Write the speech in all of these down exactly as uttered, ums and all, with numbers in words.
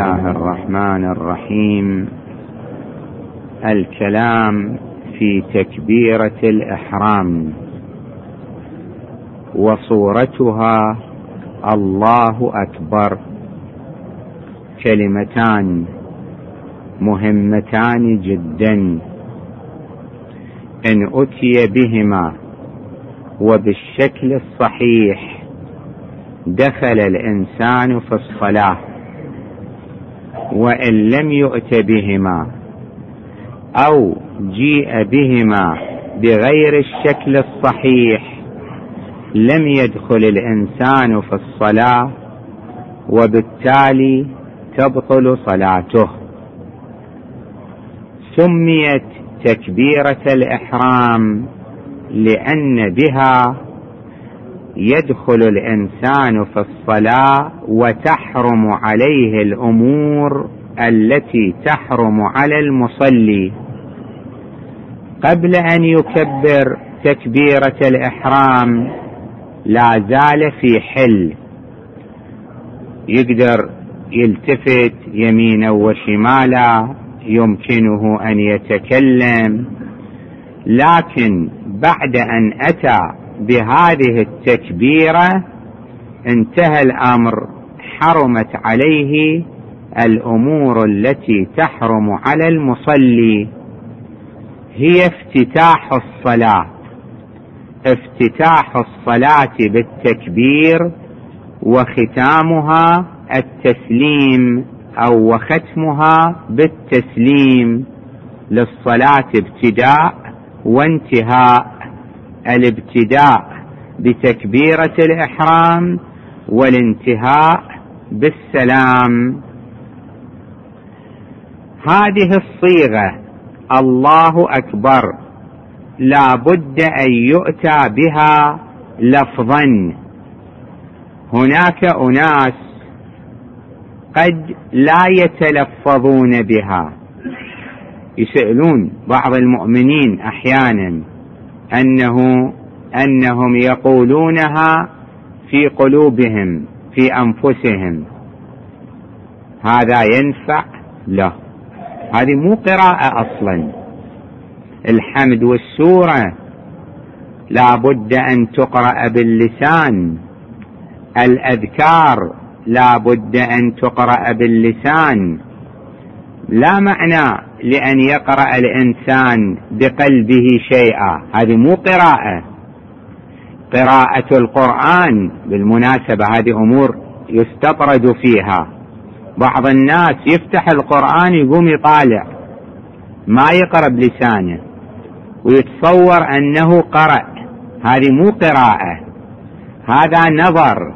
الله الرحمن الرحيم. الكلام في تكبيرة الإحرام وصورتها الله أكبر، كلمتان مهمتان جدا، إن أتي بهما وبالشكل الصحيح دخل الإنسان في الصلاة، وإن لم يؤت بهما أو جيء بهما بغير الشكل الصحيح لم يدخل الإنسان في الصلاة، وبالتالي تبطل صلاته. سميت تكبيرة الإحرام لأن بها يدخل الإنسان في الصلاة وتحرم عليه الأمور التي تحرم على المصلي. قبل أن يكبر تكبيرة الإحرام لا زال في حل، يقدر يلتفت يمينا وشمالا، يمكنه أن يتكلم، لكن بعد أن أتى بهذه التكبيرة انتهى الأمر، حرمت عليه الأمور التي تحرم على المصلي. هي افتتاح الصلاة، افتتاح الصلاة بالتكبير، وختامها التسليم أو وختمها بالتسليم للصلاة ابتداء وانتهاء. الابتداء بتكبيرة الإحرام والانتهاء بالسلام. هذه الصيغة الله أكبر لا بد أن يؤتى بها لفظا. هناك أناس قد لا يتلفظون بها، يسألون بعض المؤمنين أحيانا أنه أنهم يقولونها في قلوبهم في أنفسهم، هذا ينفع؟ لا، هذه مو قراءة أصلا. الحمد والسورة لا بد أن تقرأ باللسان، الأذكار لا بد أن تقرأ باللسان. لا معنى لأن يقرأ الإنسان بقلبه شيئا، هذه مو قراءة. قراءة القرآن بالمناسبة هذه أمور يستطرد فيها. بعض الناس يفتح القرآن يقوم يطالع، ما يقرأ بلسانه ويتصور أنه قرأ، هذه مو قراءة، هذا نظر.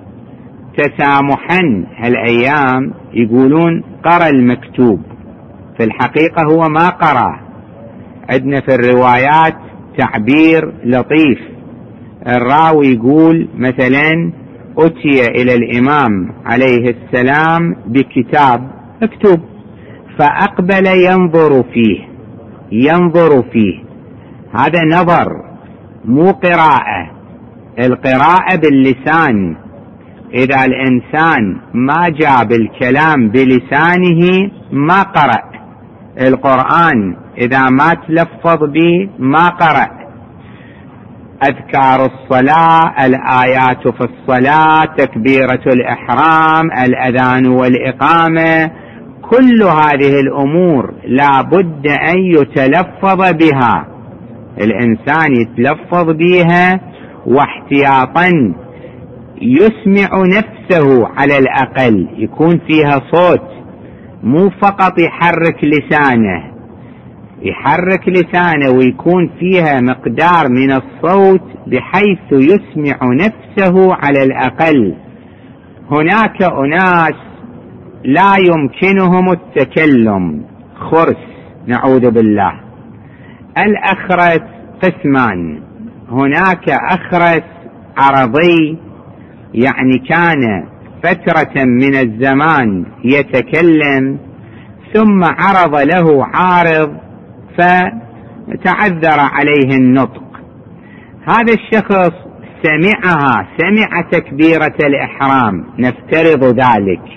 تسامحا هالأيام يقولون قرأ المكتوب، في الحقيقة هو ما قرأ. عندنا في الروايات تعبير لطيف، الراوي يقول مثلا أتي إلى الإمام عليه السلام بكتاب مكتوب فأقبل ينظر فيه، ينظر فيه، هذا نظر مو قراءة. القراءة باللسان، إذا الإنسان ما جاب الكلام بلسانه ما قرأ. القرآن إذا ما تلفظ به ما قرأ. أذكار الصلاة، الآيات في الصلاة، تكبيرة الإحرام، الأذان والإقامة، كل هذه الأمور لا بد أن يتلفظ بها. الإنسان يتلفظ بها واحتياطا، يسمع نفسه على الأقل، يكون فيها صوت، مو فقط يحرك لسانه، يحرك لسانه ويكون فيها مقدار من الصوت بحيث يسمع نفسه على الأقل. هناك أناس لا يمكنهم التكلم، خرس نعوذ بالله. الأخرس قسمان، هناك أخرس عرضي، يعني كان فترة من الزمان يتكلم ثم عرض له عارض فتعذر عليه النطق. هذا الشخص سمعها، سمع تكبيرة الإحرام، نفترض ذلك،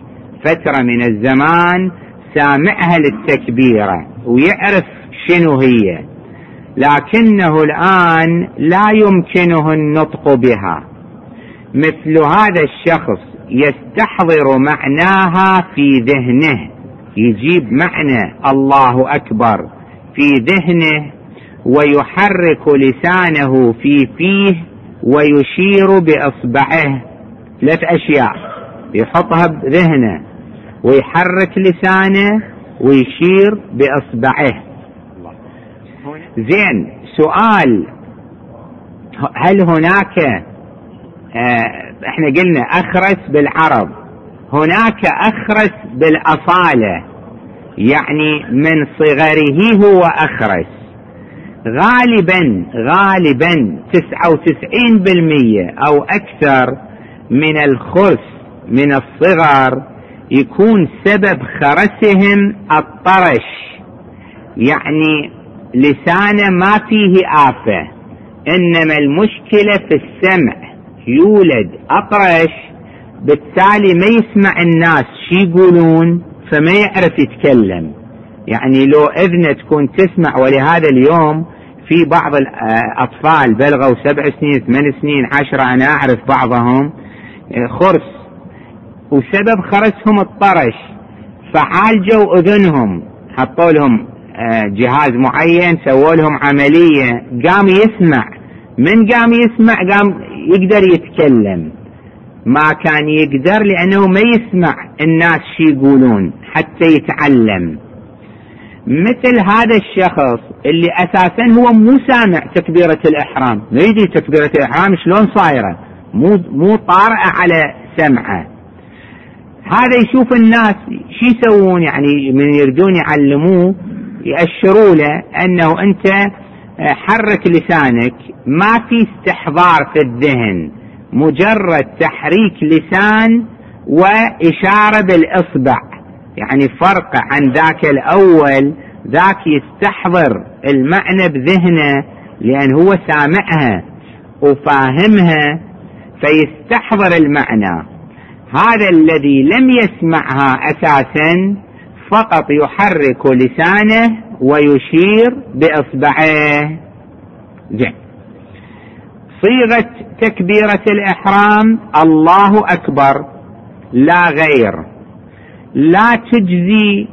فترة من الزمان سامعها للتكبيرة ويعرف شنو هي، لكنه الآن لا يمكنه النطق بها. مثل هذا الشخص يستحضر معناها في ذهنه، يجيب معنى الله أكبر في ذهنه ويحرك لسانه في فيه ويشير بإصبعه. ثلاث أشياء يحطها بذهنه ويحرك لسانه ويشير بإصبعه. زين، سؤال: هل هناك آه احنا قلنا أخرس بالعرض، هناك أخرس بالأصالة، يعني من صغره هو أخرس. غالبا غالبا تسعة وتسعين بالمية أو أكثر من الخرس من الصغر يكون سبب خرسهم الطرش، يعني لسانه ما فيه آفة، إنما المشكلة في السمع، يولد أطرش بالتالي ما يسمع الناس شي يقولون فما يعرف يتكلم. يعني لو إذنه تكون تسمع، ولهذا اليوم في بعض الأطفال بلغوا سبع سنين ثمان سنين عشرة، أنا أعرف بعضهم خرس، وسبب خرسهم الطرش، فعالجوا أذنهم، حطوا لهم جهاز معين، سووا لهم عملية، قام يسمع. من قام يسمع قام يقدر يتكلم، ما كان يقدر لأنه ما يسمع الناس شي يقولون حتى يتعلم. مثل هذا الشخص اللي أساسا هو مو سامع تكبيرة الإحرام، ما يدري تكبيرة الإحرام شلون صايرة، مو مو طارئة على سمعه، هذا يشوف الناس شي يسوون، يعني من يردون يعلموه يأشروا له أنه أنت حرك لسانك، ما في استحضار في الذهن، مجرد تحريك لسان وإشارة بالإصبع، يعني فرق عن ذاك الأول. ذاك يستحضر المعنى بذهنه لأن هو سامعها وفاهمها فيستحضر المعنى. هذا الذي لم يسمعها أساسا فقط يحرك لسانه ويشير بإصبعه. زين، صيغة تكبيرة الإحرام الله أكبر لا غير، لا تجزي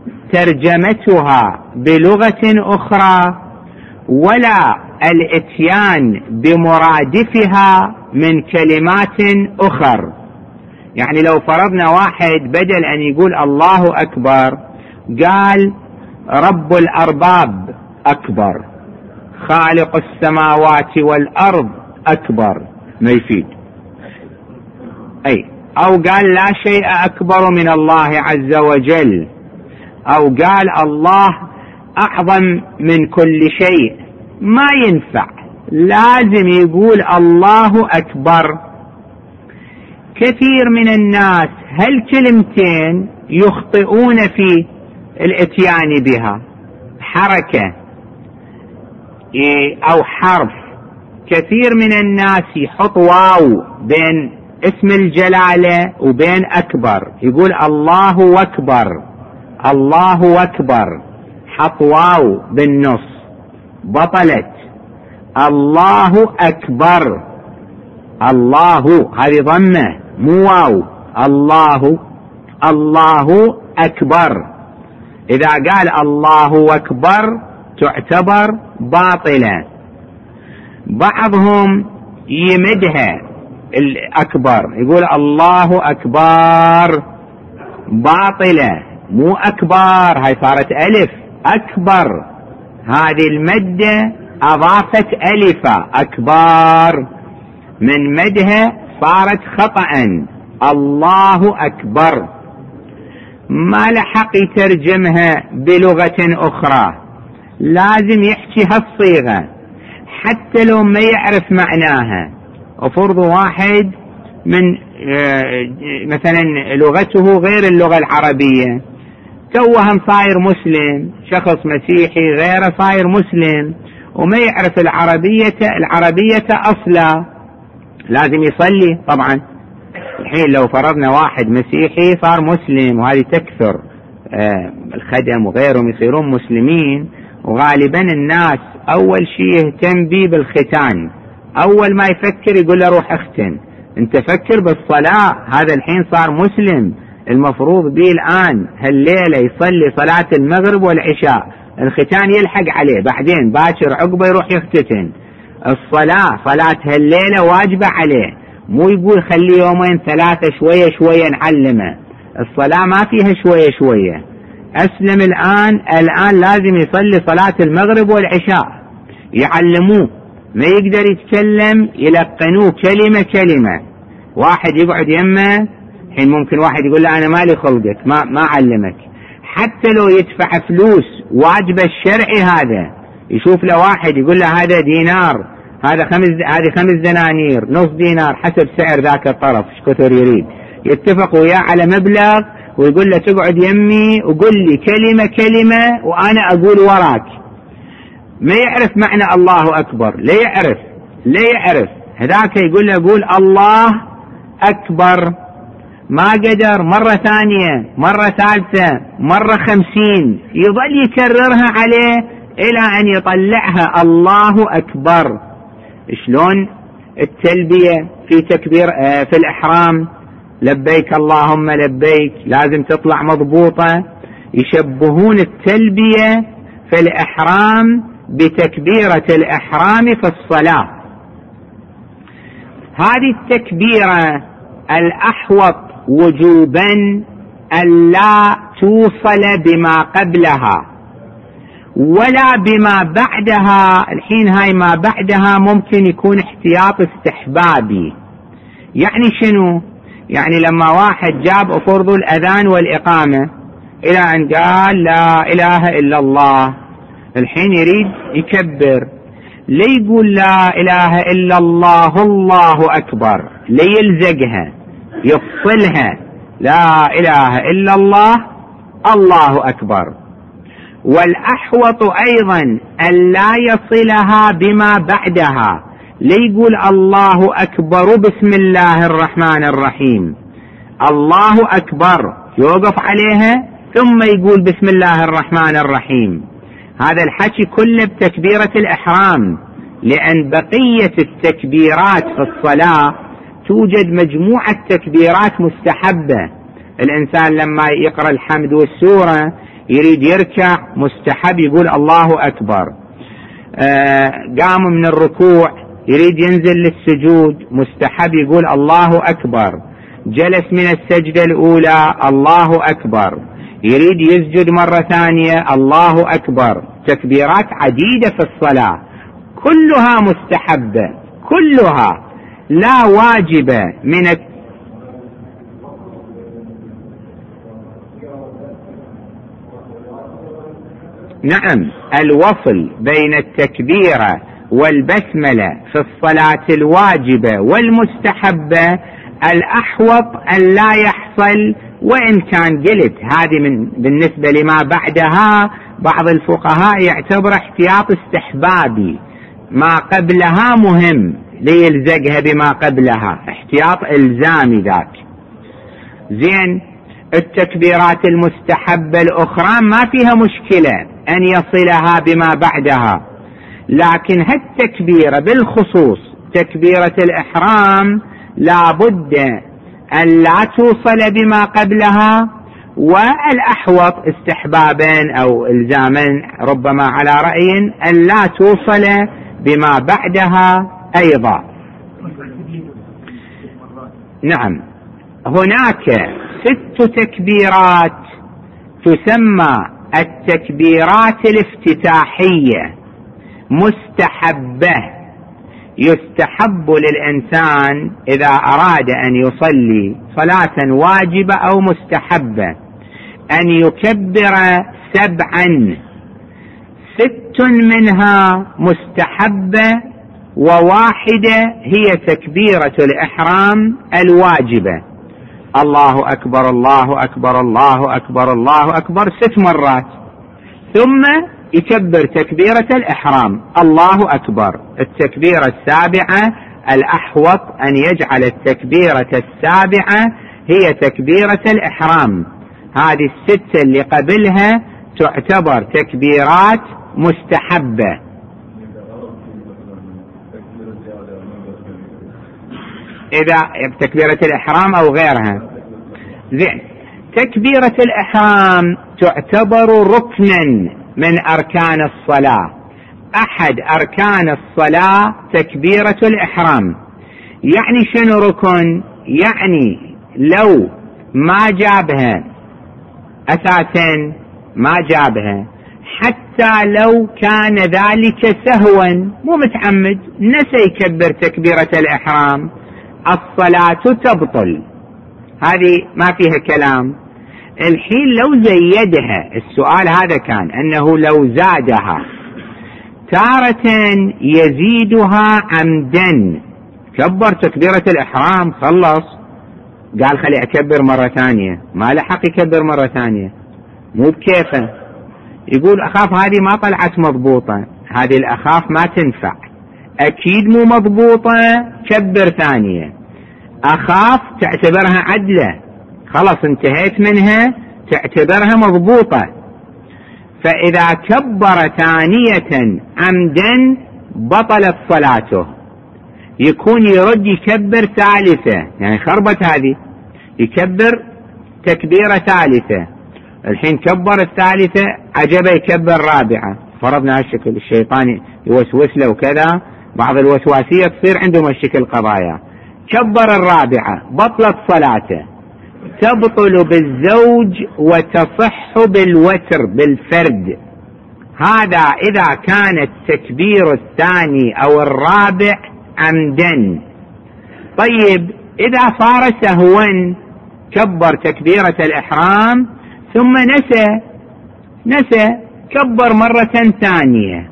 ترجمتها بلغة أخرى ولا الاتيان بمرادفها من كلمات أخر. يعني لو فرضنا واحد بدل أن يقول الله أكبر قال رب الأرباب أكبر، خالق السماوات والأرض أكبر، ما يفيد. أي أو قال لا شيء أكبر من الله عز وجل، أو قال الله أعظم من كل شيء، ما ينفع، لازم يقول الله أكبر. كثير من الناس هالكلمتين يخطئون في الاتيان بها، حركة أو حرف. كثير من الناس يحط واو بين اسم الجلالة وبين أكبر، يقول الله أكبر الله أكبر، حط واو بالنص، بطلت. الله أكبر، الله هذه ضمة مو واو، الله الله أكبر. إذا قال الله أكبر تعتبر باطلة. بعضهم يمدها الأكبر، يقول الله أكبر، باطلة، مو أكبر، هاي صارت ألف، أكبر، هذه المدة أضافت ألفة، أكبر من مدها صارت خطأ، الله أكبر، ما لحق يترجمها بلغة أخرى، لازم يحكي هالصيغة حتى لو ما يعرف معناها. وفرض واحد من مثلا لغته غير اللغة العربية، توهم صاير مسلم، شخص مسيحي غيره صاير مسلم وما يعرف العربية العربية أصلا، لازم يصلي طبعا الحين لو فرضنا واحد مسيحي صار مسلم، وهذه تكثر، آه الخدم وغيرهم يصيرون مسلمين، وغالبا الناس أول شيء يهتم به بالختان، أول ما يفكر يقول له روح اختن، انت فكر بالصلاة. هذا الحين صار مسلم، المفروض به الآن هالليلة يصلي صلاة المغرب والعشاء، الختان يلحق عليه، بعدين باكر عقبه يروح يختتن. الصلاة صلاة هالليلة واجبة عليه، مو يقول خلي يومين ثلاثة شوية شوية نعلمه. الصلاة ما فيها شوية شوية. أسلم الآن، الآن لازم يصلي صلاة المغرب والعشاء، يعلموه، ما يقدر يتكلم يلقنوه كلمة كلمة. واحد يقعد يمه، حين ممكن واحد يقول له أنا مالي خلقك، ما ما علمك، حتى لو يدفع فلوس واجب الشرعي. هذا يشوف له واحد يقول له هذا دينار، هذا خمس، هذه خمس دنانير، نص دينار، حسب سعر ذاك الطرف ايش كثر يريد، يتفق وياه على مبلغ، ويقول له تقعد يمي وقل لي كلمة كلمة وأنا أقول وراك. ما يعرف معنى الله أكبر، لا يعرف لا يعرف هذاك يقول له قول الله أكبر، ما قدر، مرة ثانية، مرة ثالثة، مرة خمسين، يظل يكررها عليه إلى أن يطلعها الله أكبر. شلون التلبية في تكبير آه في الإحرام، لبيك اللهم لبيك، لازم تطلع مضبوطة. يشبهون التلبية في الإحرام بتكبيرة الإحرام في الصلاة. هذه التكبيرة الأحوط وجوبا ألا توصل بما قبلها ولا بما بعدها. الحين هاي ما بعدها ممكن يكون احتياط استحبابي. يعني شنو؟ يعني لما واحد جاب فرض الأذان والإقامة إلى أن قال لا إله إلا الله، الحين يريد يكبر، لا يقول لا إله إلا الله الله أكبر، لا يلزقها، يفصلها، لا إله إلا الله الله أكبر. والأحوط أيضا أن لا يصلها بما بعدها، لا يقول الله أكبر بسم الله الرحمن الرحيم، الله أكبر يوقف عليها ثم يقول بسم الله الرحمن الرحيم. هذا الحكي كله بتكبيرة الإحرام، لأن بقية التكبيرات في الصلاة توجد مجموعة تكبيرات مستحبة. الإنسان لما يقرأ الحمد والسورة يريد يركع مستحب يقول الله أكبر، آه قام من الركوع يريد ينزل للسجود مستحب يقول الله أكبر، جلس من السجدة الأولى الله أكبر، يريد يسجد مرة ثانية الله أكبر. تكبيرات عديدة في الصلاة كلها مستحبة، كلها لا واجبة من الت... نعم، الوصل بين التكبيرة والبسملة في الصلاة الواجبة والمستحبة الأحوط أن لا يحصل. وإن كان قلت هذه من بالنسبة لما بعدها بعض الفقهاء يعتبر احتياط استحبابي، ما قبلها مهم ليلزقها بما قبلها، احتياط إلزامي ذاك. زين، التكبيرات المستحبة الأخرى ما فيها مشكلة أن يصلها بما بعدها، لكن هالتكبيرة بالخصوص تكبيرة الإحرام لا بد أن لا توصل بما قبلها، والأحوط استحبابا أو إلزاما ربما على رأي أن لا توصل بما بعدها أيضا. نعم، هناك ست تكبيرات تسمى التكبيرات الافتتاحية مستحبة. يستحب للإنسان إذا أراد أن يصلي صلاة واجبة أو مستحبة أن يكبر سبعا، ست منها مستحبة وواحدة هي تكبيرة الإحرام الواجبة، الله أكبر الله أكبر الله أكبر الله أكبر ست مرات، ثم يكبر تكبيرة الإحرام الله أكبر. التكبيرة السابعة الأحوط أن يجعل التكبيرة السابعة هي تكبيرة الإحرام. هذه الستة اللي قبلها تعتبر تكبيرات مستحبة. إذا تكبيرة الإحرام أو غيرها. زين، تكبيرة الإحرام تعتبر ركنا من أركان الصلاة، أحد أركان الصلاة تكبيرة الإحرام. يعني شنو ركن؟ يعني لو ما جابها أساسا، ما جابها حتى لو كان ذلك سهوا، مو متعمد، نسي يكبر تكبيرة الإحرام، الصلاة تبطل. هذه ما فيها كلام. الحين لو زيدها، السؤال هذا كان أنه لو زادها تارة يزيدها عمدا، كبر تكبيرة الإحرام خلص، قال خلي أكبر مرة ثانية، ما لحق يكبر مرة ثانية، مو بكيفه، يقول أخاف هذه ما طلعت مضبوطة، هذه الأخاف ما تنفع، أكيد مو مضبوطة، كبر ثانية. أخاف تعتبرها عدلة، خلاص انتهيت منها، تعتبرها مضبوطة. فإذا كبر ثانية عمدا بطلت صلاته، يكون يرد يكبر ثالثة، يعني خربت هذه، يكبر تكبيرة ثالثة. الحين كبر الثالثة، عجبه يكبر رابعة، فرضنا هالشكل، الشيطان يوسوس له وكذا، بعض الوسواسية تصير عندهم الشكل قضايا. كبر الرابعة، بطلت صلاته، تبطل بالزوج وتصح بالوتر بالفرد. هذا إذا كان التكبير الثاني أو الرابع عمدا. طيب إذا صار سهوا، كبر تكبيرة الإحرام ثم نسى نسى كبر مرة ثانية.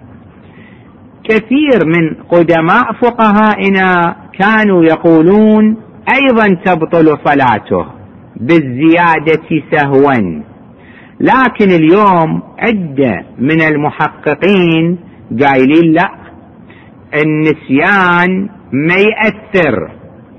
كثير من قدماء فقهائنا كانوا يقولون أيضا تبطل صلاته بالزيادة سهوا، لكن اليوم عدة من المحققين قايلين لا، النسيان ما يأثر.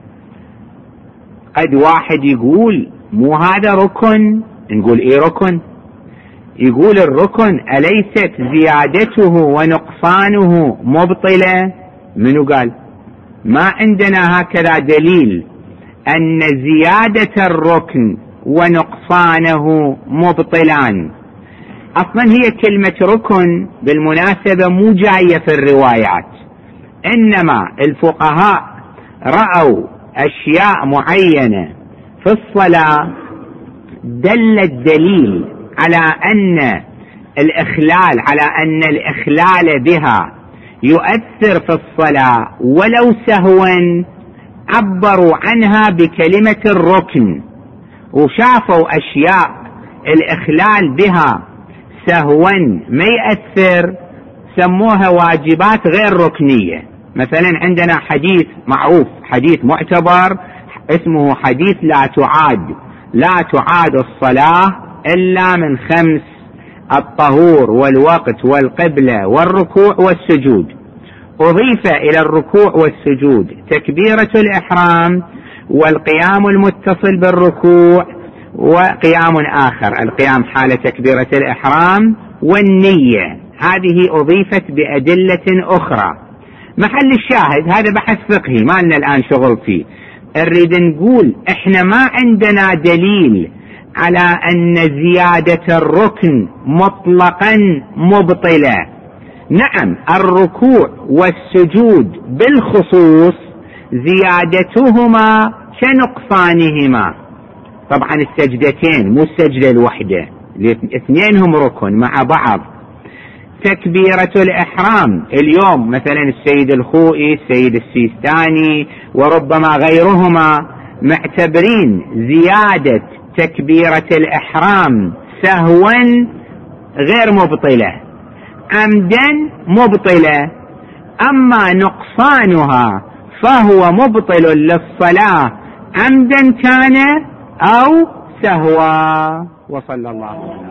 قد واحد يقول مو هذا ركن، نقول ايه ركن؟ يقول الركن أليست زيادته ونقصانه مبطلة؟ منو قال؟ ما عندنا هكذا دليل أن زيادة الركن ونقصانه مبطلان. أصلا هي كلمة ركن بالمناسبة مو جاية في الروايات، إنما الفقهاء رأوا أشياء معينة في الصلاة دل الدليل على أن الإخلال على أن الإخلال بها يؤثر في الصلاة ولو سهوا، عبروا عنها بكلمة الركن، وشافوا أشياء الإخلال بها سهوا ما يأثر، سموها واجبات غير ركنية. مثلا عندنا حديث معروف، حديث معتبر اسمه حديث لا تعاد لا تعاد الصلاة إلا من خمس: الطهور والوقت والقبلة والركوع والسجود. أضيف إلى الركوع والسجود تكبيرة الإحرام والقيام المتصل بالركوع وقيام آخر، القيام حال تكبيرة الإحرام والنية، هذه أضيفت بأدلة أخرى. محل الشاهد هذا بحث فقهي ما لنا الآن شغل فيه. نريد نقول إحنا ما عندنا دليل على أن زيادة الركن مطلقا مبطلة. نعم الركوع والسجود بالخصوص زيادتهما كنقصانهما، طبعا السجدتين مو السجدة الوحدة، الاثنين هم ركن مع بعض. تكبيرة الإحرام اليوم مثلا السيد الخوئي، السيد السيستاني وربما غيرهما معتبرين زيادة تكبيرة الإحرام سهوا غير مبطلة، عمدا مبطلة، أما نقصانها فهو مبطل للصلاة عمدا كان أو سهوا. وصلى الله عليه وسلم.